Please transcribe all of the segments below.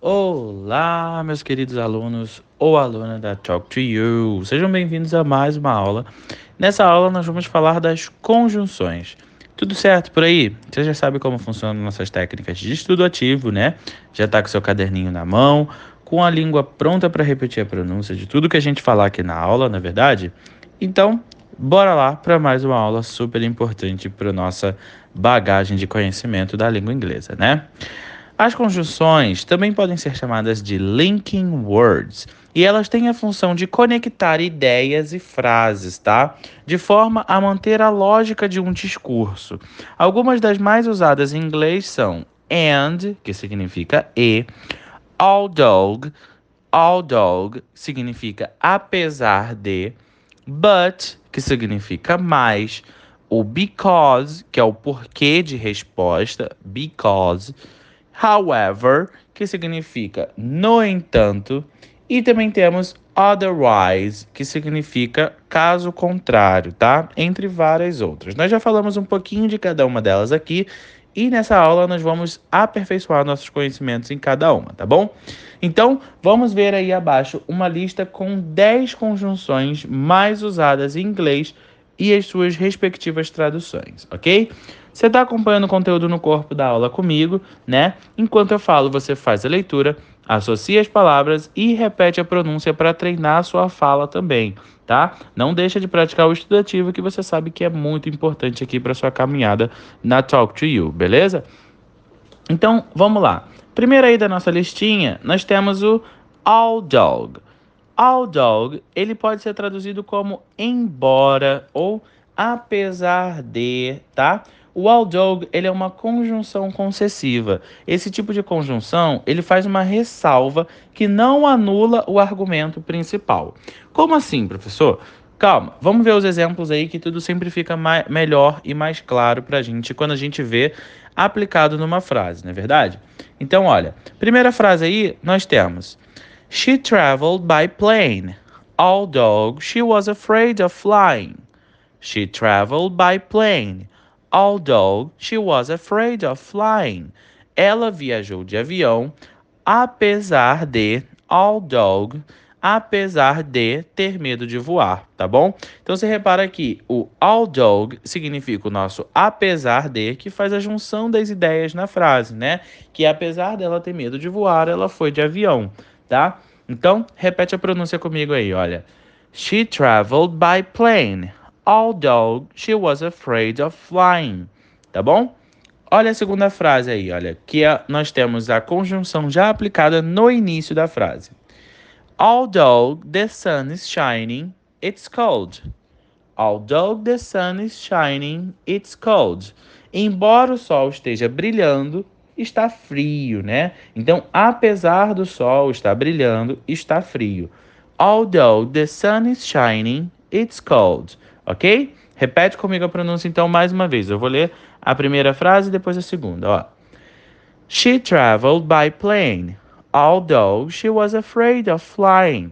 Olá, meus queridos alunos ou aluna da Talk to You. Sejam bem-vindos a mais uma aula. Nessa aula nós vamos falar das conjunções. Tudo certo por aí? Você já sabe como funcionam nossas técnicas de estudo ativo, né? Já está com seu caderninho na mão, com a língua pronta para repetir a pronúncia de tudo que a gente falar aqui na aula, não é verdade? Então, bora lá para mais uma aula super importante para nossa bagagem de conhecimento da língua inglesa, né? As conjunções também podem ser chamadas de linking words, e elas têm a função de conectar ideias e frases, tá? De forma a manter a lógica de um discurso. Algumas das mais usadas em inglês são and, que significa e, although significa apesar de, but, que significa mais, o because, que é o porquê de resposta, because, however, que significa no entanto, e também temos otherwise, que significa caso contrário, tá? Entre várias outras. Nós já falamos um pouquinho de cada uma delas aqui, e nessa aula nós vamos aperfeiçoar nossos conhecimentos em cada uma, tá bom? Então, vamos ver aí abaixo uma lista com 10 conjunções mais usadas em inglês e as suas respectivas traduções, ok? Você está acompanhando o conteúdo no corpo da aula comigo, né? Enquanto eu falo, você faz a leitura, associa as palavras e repete a pronúncia para treinar a sua fala também, tá? Não deixa de praticar o estudativo, que você sabe que é muito importante aqui para sua caminhada na Talk to You, beleza? Então, vamos lá. Primeiro aí da nossa listinha, nós temos o although. Although, ele pode ser traduzido como embora ou apesar de, tá? O although, ele é uma conjunção concessiva. Esse tipo de conjunção, ele faz uma ressalva que não anula o argumento principal. Como assim, professor? Calma, vamos ver os exemplos aí que tudo sempre fica melhor e mais claro pra gente quando a gente vê aplicado numa frase, não é verdade? Então, olha, primeira frase aí, nós temos: She traveled by plane, although she was afraid of flying. She traveled by plane, although she was afraid of flying. Ela viajou de avião, apesar de ter medo de voar, tá bom? Então você repara aqui, o although significa o nosso apesar de, que faz a junção das ideias na frase, né? Que apesar dela ter medo de voar, ela foi de avião, tá? Então, repete a pronúncia comigo aí, olha. She traveled by plane, although she was afraid of flying, tá bom? Olha a segunda frase aí, olha, que nós temos a conjunção já aplicada no início da frase. Although the sun is shining, it's cold. Although the sun is shining, it's cold. Embora o sol esteja brilhando, está frio, né? Então, apesar do sol estar brilhando, está frio. Although the sun is shining, it's cold. Ok? Repete comigo a pronúncia então mais uma vez. Eu vou ler a primeira frase e depois a segunda, ó. She traveled by plane, although she was afraid of flying.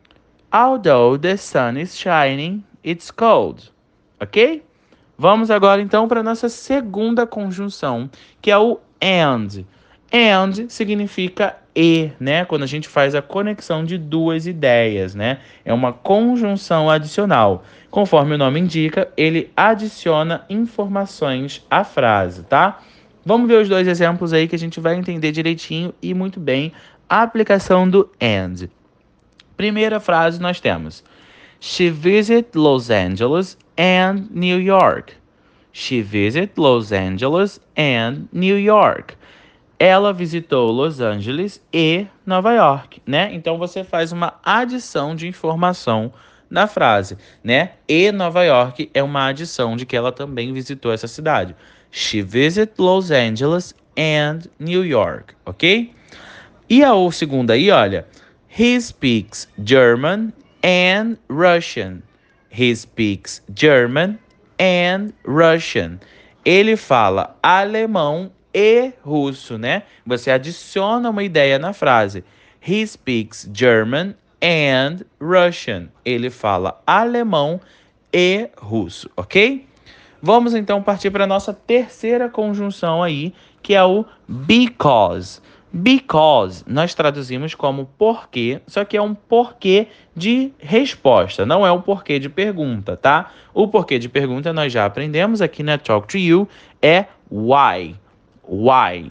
Although the sun is shining, it's cold. Ok? Vamos agora então para a nossa segunda conjunção, que é o and. And significa e, né? Quando a gente faz a conexão de duas ideias, né? É uma conjunção adicional. Conforme o nome indica, ele adiciona informações à frase, tá? Vamos ver os dois exemplos aí que a gente vai entender direitinho e muito bem a aplicação do and. Primeira frase nós temos: She visited Los Angeles and New York. She visited Los Angeles and New York. Ela visitou Los Angeles e Nova York, né? Então você faz uma adição de informação na frase, né? E Nova York é uma adição de que ela também visitou essa cidade. She visited Los Angeles and New York, ok? E a segunda aí, olha. He speaks German and Russian. He speaks German and Russian. Ele fala alemão e russo, né? Você adiciona uma ideia na frase. He speaks German and Russian. Ele fala alemão e russo, ok? Vamos então partir para a nossa terceira conjunção aí, que é o because. Because nós traduzimos como porquê, só que é um porquê de resposta, não é um porquê de pergunta, tá? O porquê de pergunta nós já aprendemos aqui na Talk to You, é why. Why.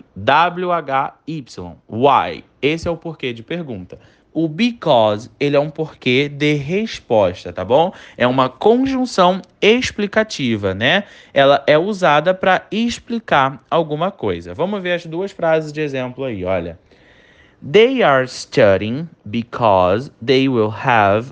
W-H-Y. Why. Esse é o porquê de pergunta. O because, ele é um porquê de resposta, tá bom? É uma conjunção explicativa, né? Ela é usada para explicar alguma coisa. Vamos ver as duas frases de exemplo aí, olha. They are studying because they will have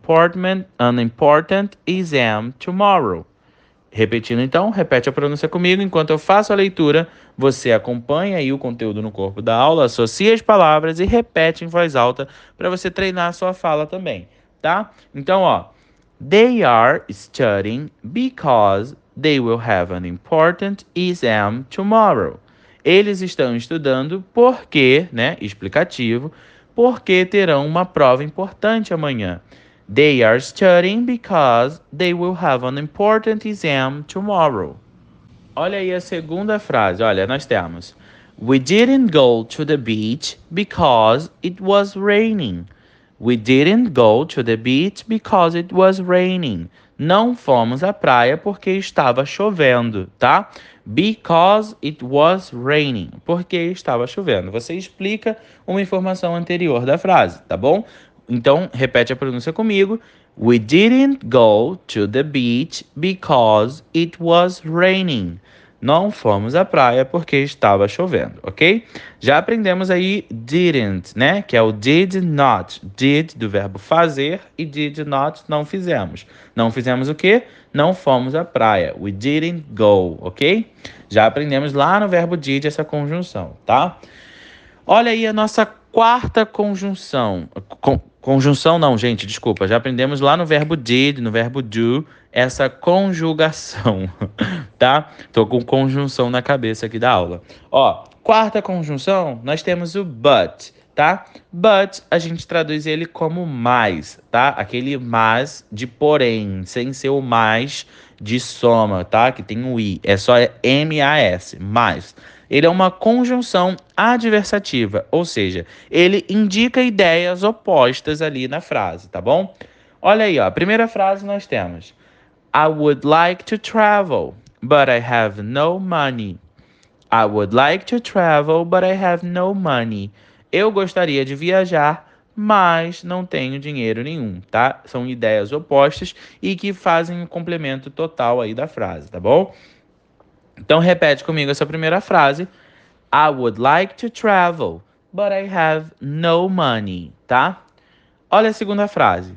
an important exam tomorrow. Repetindo então, repete a pronúncia comigo enquanto eu faço a leitura. Você acompanha aí o conteúdo no corpo da aula, associa as palavras e repete em voz alta para você treinar a sua fala também, tá? Então, ó, they are studying because they will have an important exam tomorrow. Eles estão estudando porque, né, explicativo, porque terão uma prova importante amanhã. They are studying because they will have an important exam tomorrow. Olha aí a segunda frase. Olha, nós temos: We didn't go to the beach because it was raining. We didn't go to the beach because it was raining. Não fomos à praia porque estava chovendo, tá? Because it was raining. Porque estava chovendo. Você explica uma informação anterior da frase, tá bom? Então, repete a pronúncia comigo. We didn't go to the beach because it was raining. Não fomos à praia porque estava chovendo, ok? Já aprendemos aí didn't, né? Que é o did not. Did do verbo fazer e did not não fizemos. Não fizemos o quê? Não fomos à praia. We didn't go, ok? Já aprendemos lá no verbo did essa conjunção, tá? Olha aí a nossa quarta conjunção. Conjunção não, gente, desculpa. Já aprendemos lá no verbo did, no verbo do, essa conjugação, tá? Tô com conjunção na cabeça aqui da aula. Ó, quarta conjunção, nós temos o but, tá? But, a gente traduz ele como mais, tá? Aquele mais de porém, sem ser o mais de soma, tá? Que tem o i, é só M-A-S, mais. Ele é uma conjunção adversativa, ou seja, ele indica ideias opostas ali na frase, tá bom? Olha aí, ó, a primeira frase nós temos: I would like to travel, but I have no money. I would like to travel, but I have no money. Eu gostaria de viajar, mas não tenho dinheiro nenhum, tá? São ideias opostas e que fazem um complemento total aí da frase, tá bom? Então repete comigo essa primeira frase. I would like to travel, but I have no money, tá? Olha a segunda frase.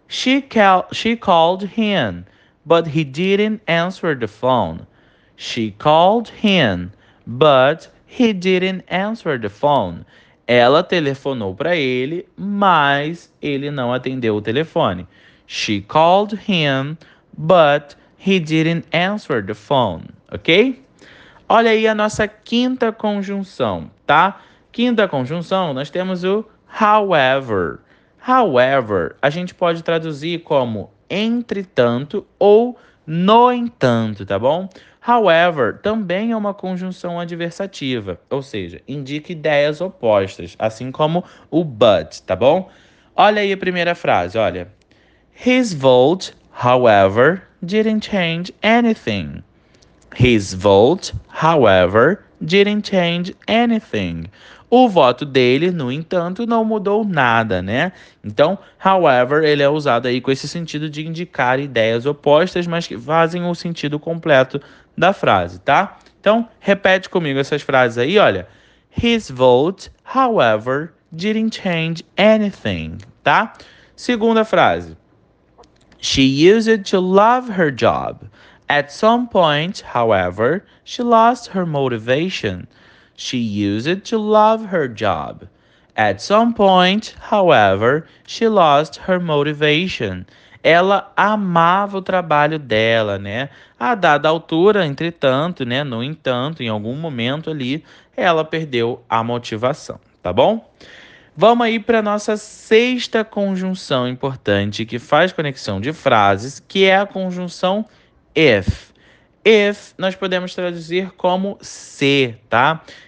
She called him, but he didn't answer the phone. She called him, but he didn't answer the phone. Ela telefonou para ele, mas ele não atendeu o telefone. She called him, but he didn't answer the phone, ok? Olha aí a nossa quinta conjunção, tá? Quinta conjunção, nós temos o however. However, a gente pode traduzir como entretanto ou no entanto, tá bom? However, também é uma conjunção adversativa, ou seja, indica ideias opostas, assim como o but, tá bom? Olha aí a primeira frase, olha. His vote, however, didn't change anything. His vote, however, didn't change anything. O voto dele, no entanto, não mudou nada, né? Então, however, ele é usado aí com esse sentido de indicar ideias opostas, mas que fazem o sentido completo da frase, tá? Então, repete comigo essas frases aí, olha. His vote, however, didn't change anything, tá? Segunda frase. She used to love her job. At some point, however, she lost her motivation. She used to love her job. At some point, however, she lost her motivation. Ela amava o trabalho dela, né? A dada altura, entretanto, né? No entanto, em algum momento ali, ela perdeu a motivação, tá bom? Vamos aí para nossa sexta conjunção importante que faz conexão de frases, que é a conjunção if. If nós podemos traduzir como se, tá?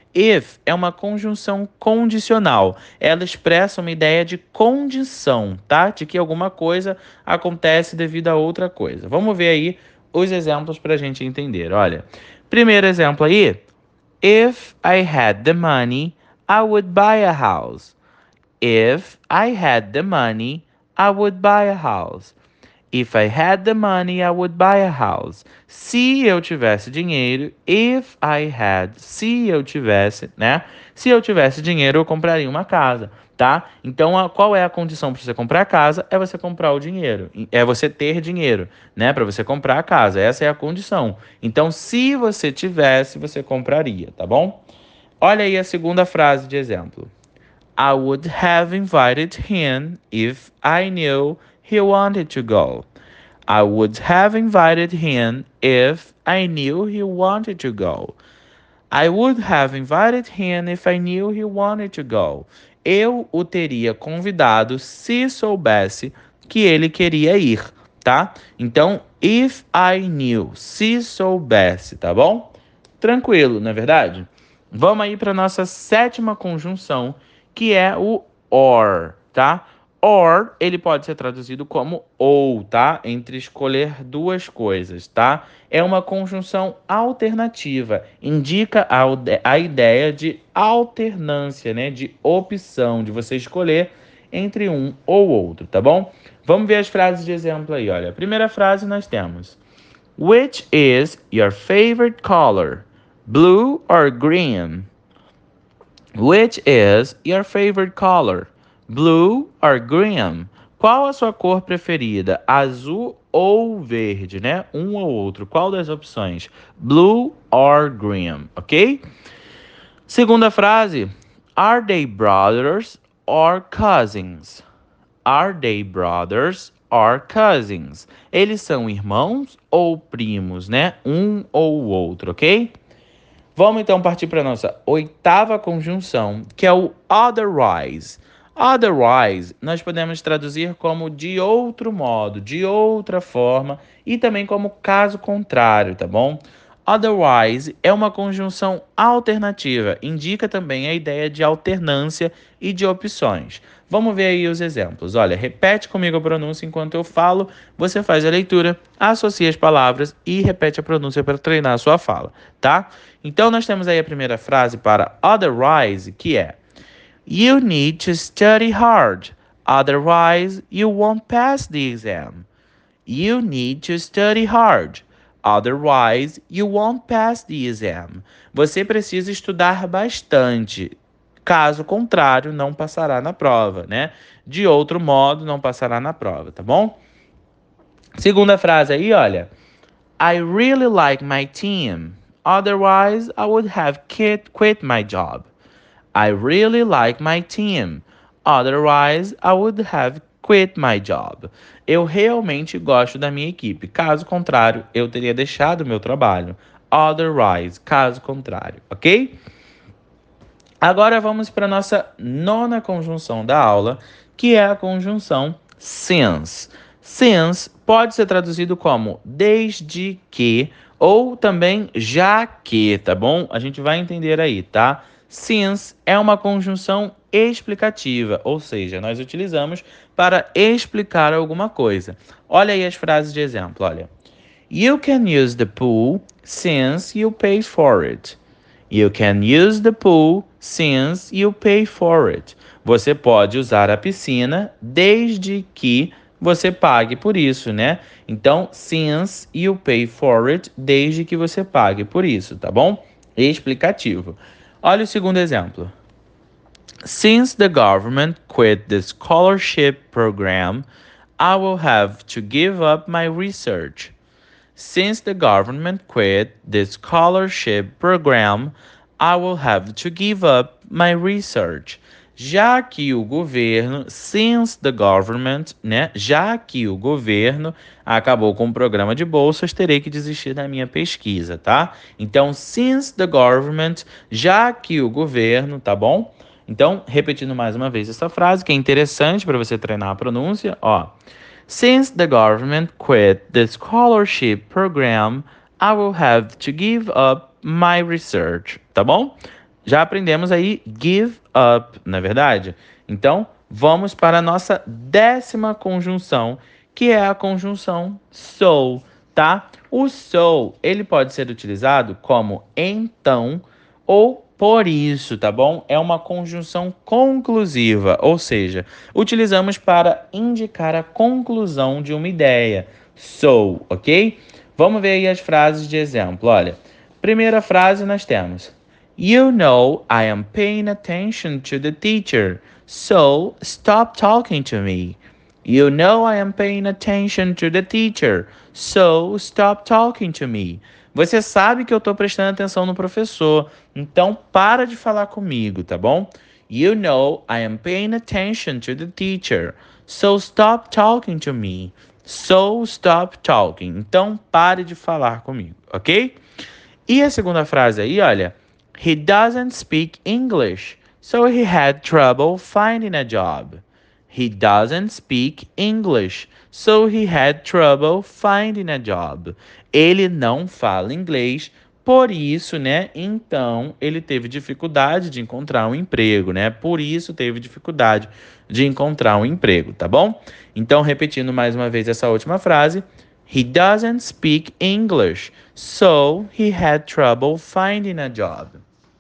If é uma conjunção condicional. Ela expressa uma ideia de condição, tá? De que alguma coisa acontece devido a outra coisa. Vamos ver aí os exemplos para a gente entender. Olha, primeiro exemplo aí. If I had the money, I would buy a house. If I had the money, I would buy a house. If I had the money, I would buy a house. Se eu tivesse dinheiro, if I had, se eu tivesse, né? Se eu tivesse dinheiro, eu compraria uma casa, tá? Então, qual é a condição para você comprar a casa? É você comprar o dinheiro. É você ter dinheiro, né? Para você comprar a casa. Essa é a condição. Então, se você tivesse, você compraria, tá bom? Olha aí a segunda frase de exemplo. I would have invited him if I knew he wanted to go. I would have invited him if I knew he wanted to go. I would have invited him if I knew he wanted to go. Eu o teria convidado se soubesse que ele queria ir, tá? Então, if I knew, se soubesse, tá bom? Tranquilo, não é verdade? Vamos aí para nossa sétima conjunção, que é o or, tá? Or, ele pode ser traduzido como ou, tá? Entre escolher duas coisas, tá? É uma conjunção alternativa, indica a ideia de alternância, né? De opção, de você escolher entre um ou outro, tá bom? Vamos ver as frases de exemplo aí, olha. A primeira frase nós temos: Which is your favorite color? Blue or green? Which is your favorite color? Blue or green? Qual a sua cor preferida? Azul ou verde, né? Um ou outro. Qual das opções? Blue or green, ok? Segunda frase. Are they brothers or cousins? Are they brothers or cousins? Eles são irmãos ou primos, né? Um ou outro, ok? Vamos então partir para a nossa oitava conjunção, que é o otherwise. Otherwise, nós podemos traduzir como de outro modo, de outra forma, e também como caso contrário, tá bom? Otherwise é uma conjunção alternativa, indica também a ideia de alternância e de opções. Vamos ver aí os exemplos. Olha, repete comigo a pronúncia enquanto eu falo, você faz a leitura, associa as palavras e repete a pronúncia para treinar a sua fala, tá? Então nós temos aí a primeira frase para otherwise, que é: You need to study hard, otherwise you won't pass the exam. You need to study hard. Otherwise, you won't pass the exam. Você precisa estudar bastante. Caso contrário, não passará na prova, né? De outro modo, não passará na prova, tá bom? Segunda frase aí, olha. I really like my team. Otherwise, I would have quit my job. I really like my team. Otherwise, I would have quit my job. Eu realmente gosto da minha equipe. Caso contrário, eu teria deixado o meu trabalho. Otherwise, caso contrário, ok? Agora vamos para a nossa nona conjunção da aula, que é a conjunção since. Since pode ser traduzido como desde que ou também já que, tá bom? A gente vai entender aí, tá? Since é uma conjunção explicativa, ou seja, nós utilizamos para explicar alguma coisa. Olha aí as frases de exemplo, olha. You can use the pool since you pay for it. You can use the pool since you pay for it. Você pode usar a piscina desde que você pague por isso, né? Então, since you pay for it, desde que você pague por isso, tá bom? Explicativo. Olha o segundo exemplo. Since the government quit the scholarship program, I will have to give up my research. Since the government quit the scholarship program, I will have to give up my research. Já que o governo, since the government, né? Já que o governo acabou com o programa de bolsas, terei que desistir da minha pesquisa, tá? Então, since the government, já que o governo, tá bom? Então, repetindo mais uma vez essa frase, que é interessante para você treinar a pronúncia, ó. Since the government quit the scholarship program, I will have to give up my research, tá bom? Já aprendemos aí give up, não é verdade? Então, vamos para a nossa 10ª conjunção, que é a conjunção so, tá? O so, ele pode ser utilizado como então ou por isso, tá bom? É uma conjunção conclusiva, ou seja, utilizamos para indicar a conclusão de uma ideia. So, ok? Vamos ver aí as frases de exemplo. Olha, primeira frase nós temos: You know I am paying attention to the teacher, so stop talking to me. You know I am paying attention to the teacher, so stop talking to me. Você sabe que eu estou prestando atenção no professor, então para de falar comigo, tá bom? You know I am paying attention to the teacher, so stop talking to me. So stop talking. Então pare de falar comigo, ok? E a segunda frase aí, olha. He doesn't speak English, so he had trouble finding a job. He doesn't speak English, so he had trouble finding a job. Ele não fala inglês, por isso, né? Então, ele teve dificuldade de encontrar um emprego, né? Por isso teve dificuldade de encontrar um emprego, tá bom? Então, repetindo mais uma vez essa última frase. He doesn't speak English, so he had trouble finding a job.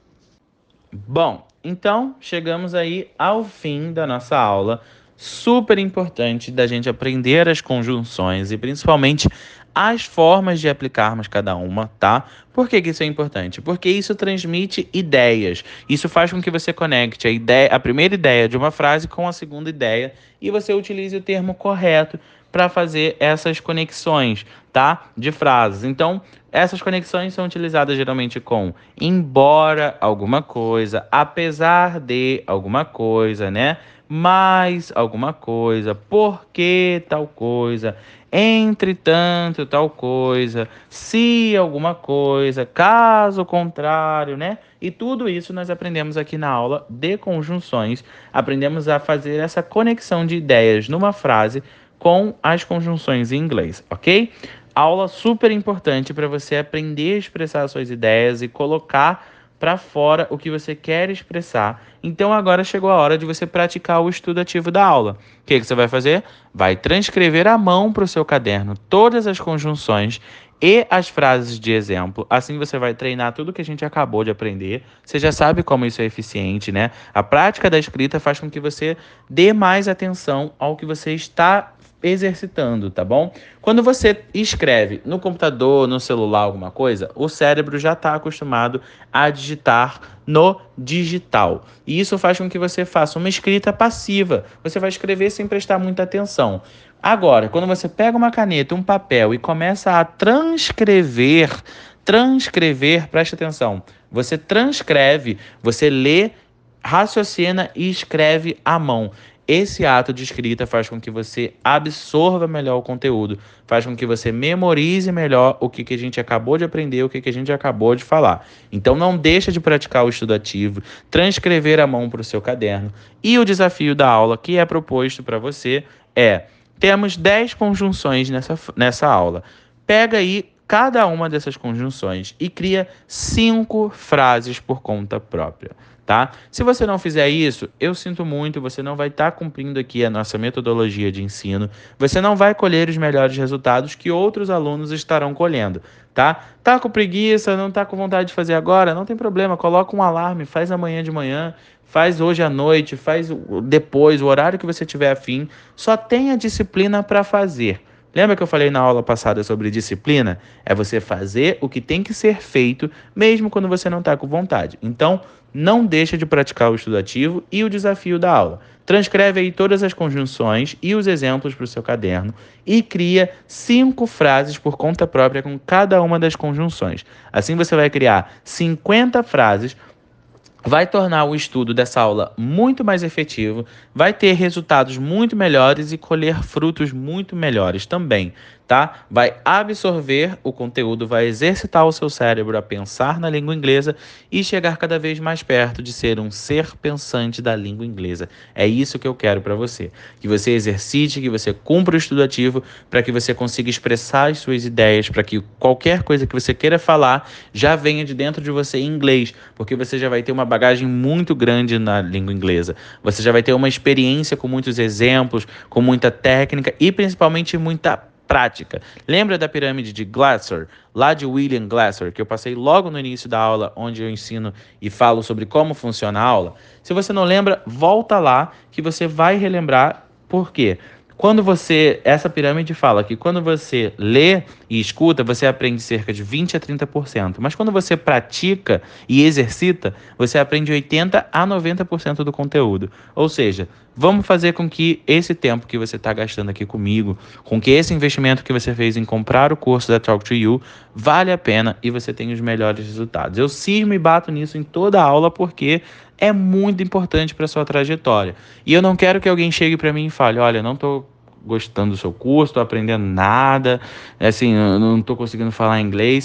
Bom, então chegamos aí ao fim da nossa aula. Super importante da gente aprender as conjunções e principalmente as formas de aplicarmos cada uma, tá? Por que que isso é importante? Porque isso transmite ideias. Isso faz com que você conecte a primeira ideia de uma frase com a segunda ideia e você utilize o termo correto para fazer essas conexões, tá? De frases. Então, essas conexões são utilizadas geralmente com embora alguma coisa, apesar de alguma coisa, né? Mais alguma coisa, porque tal coisa, entretanto tal coisa, se alguma coisa, caso contrário, né? E tudo isso nós aprendemos aqui na aula de conjunções. Aprendemos a fazer essa conexão de ideias numa frase com as conjunções em inglês, ok? Aula super importante para você aprender a expressar suas ideias e colocar para fora o que você quer expressar. Então agora chegou a hora de você praticar o estudo ativo da aula. O que você vai fazer? Vai transcrever à mão para o seu caderno todas as conjunções e as frases de exemplo. Assim você vai treinar tudo que a gente acabou de aprender. Você já sabe como isso é eficiente, né? A prática da escrita faz com que você dê mais atenção ao que você está exercitando, tá bom? Quando você escreve no computador, no celular, alguma coisa, o cérebro já está acostumado a digitar no digital. E isso faz com que você faça uma escrita passiva. Você vai escrever sem prestar muita atenção. Agora, quando você pega uma caneta, um papel e começa a transcrever, preste atenção, você transcreve, você lê, raciocina e escreve à mão. Esse ato de escrita faz com que você absorva melhor o conteúdo, faz com que você memorize melhor o que a gente acabou de aprender, o que a gente acabou de falar. Então não deixa de praticar o estudo ativo, transcrever à mão para o seu caderno. E o desafio da aula que é proposto para você é: temos 10 conjunções nessa aula. Pega aí cada uma dessas conjunções e cria 5 frases por conta própria. Tá? Se você não fizer isso, eu sinto muito, você não vai estar cumprindo aqui a nossa metodologia de ensino, você não vai colher os melhores resultados que outros alunos estarão colhendo, tá? Tá com preguiça, não tá com vontade de fazer agora? Não tem problema, coloca um alarme, faz amanhã de manhã, faz hoje à noite, faz depois, o horário que você tiver afim, só tenha disciplina para fazer. Lembra que eu falei na aula passada sobre disciplina? É você fazer o que tem que ser feito, mesmo quando você não está com vontade. Então, não deixa de praticar o estudo ativo e o desafio da aula. Transcreve aí todas as conjunções e os exemplos para o seu caderno e cria 5 frases por conta própria com cada uma das conjunções. Assim você vai criar 50 frases, vai tornar o estudo dessa aula muito mais efetivo, vai ter resultados muito melhores e colher frutos muito melhores também, tá? Vai absorver o conteúdo, vai exercitar o seu cérebro a pensar na língua inglesa e chegar cada vez mais perto de ser um ser pensante da língua inglesa. É isso que eu quero para você. Que você exercite, que você cumpra o estudo ativo, para que você consiga expressar as suas ideias, para que qualquer coisa que você queira falar já venha de dentro de você em inglês, porque você já vai ter uma bagagem muito grande na língua inglesa. Você já vai ter uma experiência com muitos exemplos, com muita técnica e principalmente muita prática. Lembra da pirâmide de Glasser, lá de William Glasser, que eu passei logo no início da aula, onde eu ensino e falo sobre como funciona a aula? Se você não lembra, volta lá que você vai relembrar. Por quê? Essa pirâmide fala que quando você lê e escuta, você aprende cerca de 20 a 30%. Mas quando você pratica e exercita, você aprende 80 a 90% do conteúdo. Ou seja, vamos fazer com que esse tempo que você está gastando aqui comigo, com que esse investimento que você fez em comprar o curso da Talk to You, vale a pena e você tenha os melhores resultados. Eu cismo e bato nisso em toda a aula porque é muito importante para a sua trajetória. E eu não quero que alguém chegue para mim e fale, olha, não estou gostando do seu curso, estou aprendendo nada, assim, eu não estou conseguindo falar inglês.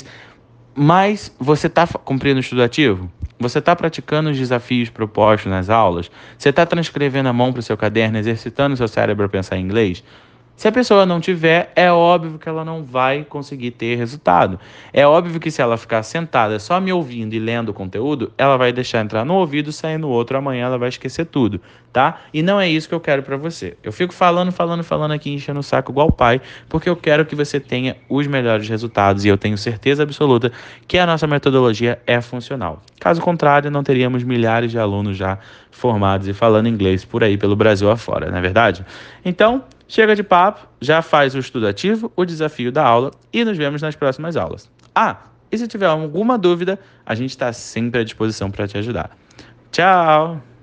Mas você está cumprindo o estudo ativo? Você está praticando os desafios propostos nas aulas? Você está transcrevendo a mão para o seu caderno, exercitando o seu cérebro a pensar em inglês? Se a pessoa não tiver, é óbvio que ela não vai conseguir ter resultado. É óbvio que se ela ficar sentada só me ouvindo e lendo o conteúdo, ela vai deixar entrar no ouvido, sair no outro, amanhã ela vai esquecer tudo, tá? E não é isso que eu quero pra você. Eu fico falando aqui, enchendo o saco igual pai, porque eu quero que você tenha os melhores resultados e eu tenho certeza absoluta que a nossa metodologia é funcional. Caso contrário, não teríamos milhares de alunos já formados e falando inglês por aí pelo Brasil afora, não é verdade? Então, chega de papo, já faz o estudo ativo, o desafio da aula e nos vemos nas próximas aulas. Ah, e se tiver alguma dúvida, a gente está sempre à disposição para te ajudar. Tchau!